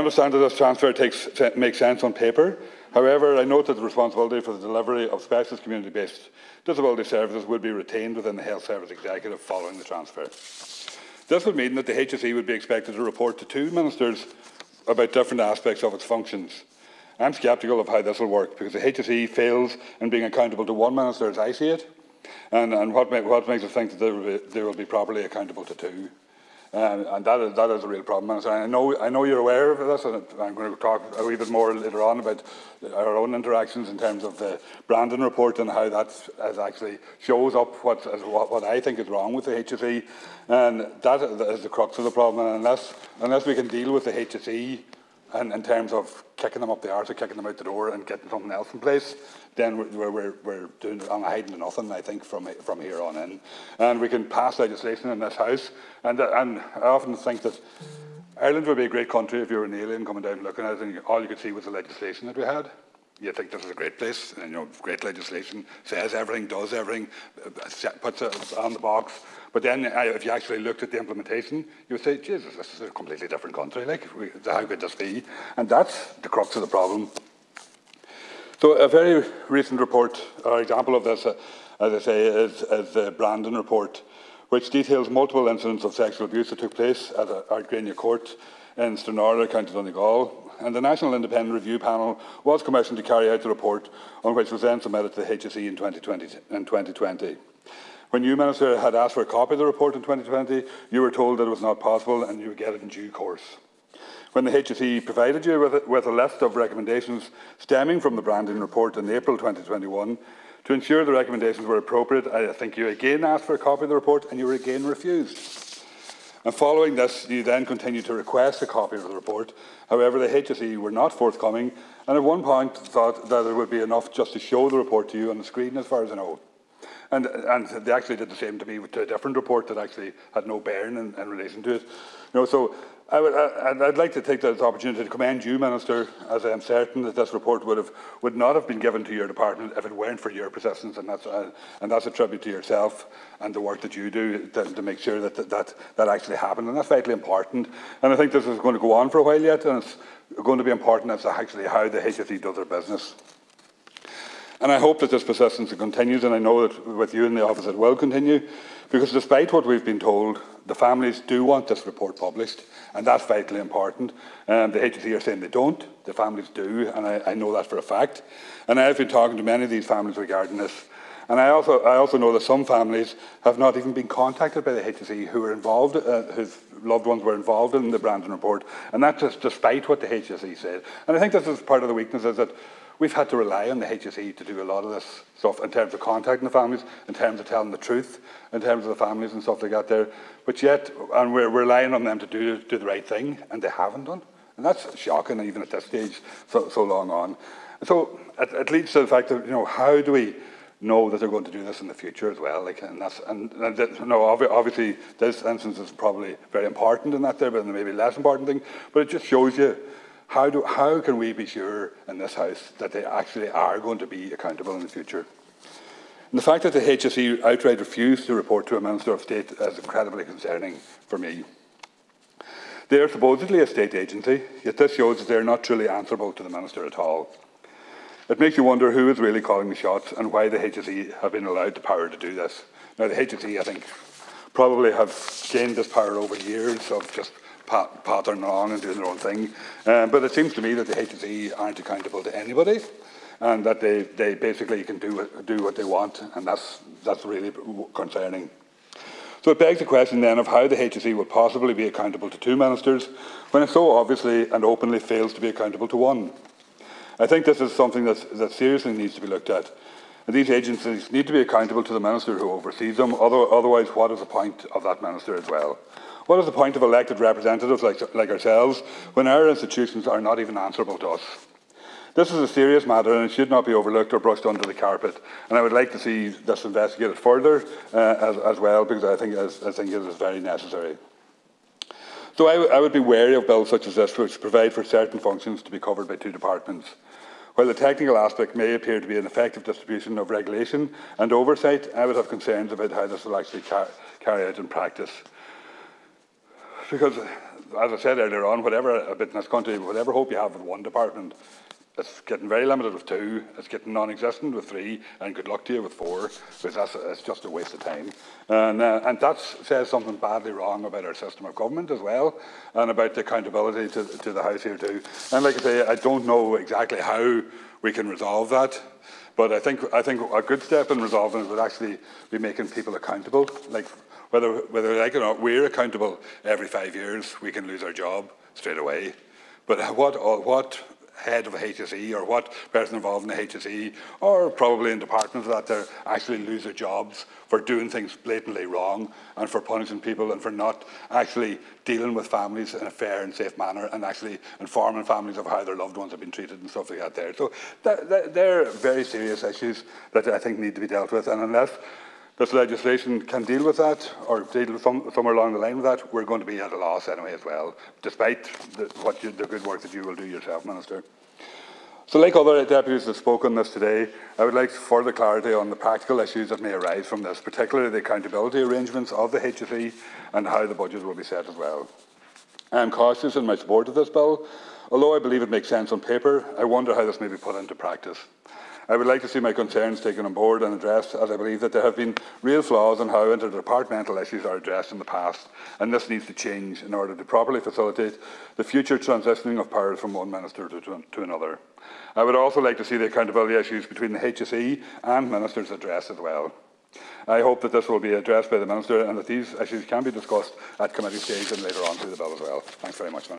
understand that this transfer makes sense on paper. However, I note that the responsibility for the delivery of specialist community-based disability services would be retained within the Health Service Executive following the transfer. This would mean that the HSE would be expected to report to two ministers about different aspects of its functions. I'm sceptical of how this will work because the HSE fails in being accountable to one minister as I see it, and what makes us think that they will be properly accountable to two. And that is a real problem. And I know you're aware of this, and I'm going to talk a wee bit more later on about our own interactions in terms of the Brandon report and how that actually shows up what I think is wrong with the HSE. And that is the crux of the problem. And unless we can deal with the HSE and in terms of kicking them up the arse or kicking them out the door and getting something else in place, then we're doing hiding to nothing, I think, from here on in. And we can pass legislation in this House. And I often think that Ireland would be a great country if you were an alien coming down and looking at it and all you could see was the legislation that we had. You think this is a great place, and great legislation, says everything, does everything, puts it on the box. But then if you actually looked at the implementation, you would say, Jesus, this is a completely different country. How could this be? And that's the crux of the problem. So a very recent report, or example of this, as I say, is the Brandon report, which details multiple incidents of sexual abuse that took place at Ardgrania Court in Stranraer, County Donegal. And the National Independent Review Panel was commissioned to carry out the report, on which was then submitted to the HSE in 2020. When you, Minister, had asked for a copy of the report in 2020, you were told that it was not possible and you would get it in due course. When the HSE provided you with a list of recommendations stemming from the Brandon report in April 2021, to ensure the recommendations were appropriate, I think you again asked for a copy of the report and you were again refused. And following this, you then continued to request a copy of the report. However, the HSE were not forthcoming, and at one point thought that it would be enough just to show the report to you on the screen, as far as I know. And they actually did the same to me to a different report that actually had no bearing in relation to it. So I'd like to take this opportunity to commend you, Minister, as I am certain that this report would not have been given to your department if it weren't for your persistence, and that's a tribute to yourself and the work that you do to make sure that actually happened, and that's vitally important. And I think this is going to go on for a while yet, and it's going to be important as to actually how the HSE does their business. And I hope that this persistence continues, and I know that with you in the office it will continue, because despite what we've been told, the families do want this report published, and that's vitally important. The HSE are saying they don't, the families do, and I know that for a fact. And I've been talking to many of these families regarding this. And I also know that some families have not even been contacted by the HSE who were involved, whose loved ones were involved in the Brandon report, and that's just despite what the HSE said. And I think this is part of the weakness, is that we've had to rely on the HSE to do a lot of this stuff in terms of contacting the families, in terms of telling the truth, in terms of the families and stuff like that there. But yet, and we're relying on them to do the right thing, and they haven't done. And that's shocking, even at this stage, so long on. So it leads to the fact that, how do we know that they're going to do this in the future as well? Obviously, this instance is probably very important in that there, but maybe less important thing. But it just shows you, how can we be sure in this House that they actually are going to be accountable in the future? And the fact that the HSE outright refused to report to a Minister of State is incredibly concerning for me. They are supposedly a state agency, yet this shows that they are not truly answerable to the Minister at all. It makes you wonder who is really calling the shots and why the HSE have been allowed the power to do this. Now, the HSE, I think, probably have gained this power over years of just pattering along and doing their own thing. But it seems to me that the HSE aren't accountable to anybody, and that they basically can do what they want, and that's really concerning. So it begs the question then of how the HSE will possibly be accountable to two ministers when it so obviously and openly fails to be accountable to one. I think this is something that seriously needs to be looked at. And these agencies need to be accountable to the minister who oversees them, otherwise what is the point of that minister as well? What is the point of elected representatives like ourselves when our institutions are not even answerable to us? This is a serious matter and it should not be overlooked or brushed under the carpet. And I would like to see this investigated further as well, because I think it is very necessary. So I would be wary of bills such as this, which provide for certain functions to be covered by two departments. While the technical aspect may appear to be an effective distribution of regulation and oversight, I would have concerns about how this will actually carry out in practice. Because as I said earlier on, whatever a bit in this country, whatever hope you have with one department, it's getting very limited with 2, it's getting non-existent with 3, and good luck to you with 4, because it's just a waste of time. And that says something badly wrong about our system of government as well, and about the accountability to the House here too. And like I say, I don't know exactly how we can resolve that, but I think a good step in resolving it would actually be making people accountable. Like whether like it or not, we're accountable every 5 years, we can lose our job straight away. But what head of a HSE or what person involved in the HSE or probably in departments that they actually lose their jobs for doing things blatantly wrong and for punishing people and for not actually dealing with families in a fair and safe manner and actually informing families of how their loved ones have been treated and stuff like that there. So they're very serious issues that I think need to be dealt with, and unless this legislation can deal with that, or deal with somewhere along the line with that, we're going to be at a loss anyway as well, despite the good work that you will do yourself, Minister. So like other deputies that have spoken on this today, I would like further clarity on the practical issues that may arise from this, particularly the accountability arrangements of the HSE and how the budget will be set as well. I am cautious in my support of this bill. Although I believe it makes sense on paper, I wonder how this may be put into practice. I would like to see my concerns taken on board and addressed, as I believe that there have been real flaws in how interdepartmental issues are addressed in the past, and this needs to change in order to properly facilitate the future transitioning of powers from one minister to another. I would also like to see the accountability issues between the HSE and ministers addressed as well. I hope that this will be addressed by the Minister and that these issues can be discussed at committee stage and later on through the bill as well. Thanks very much, Minister.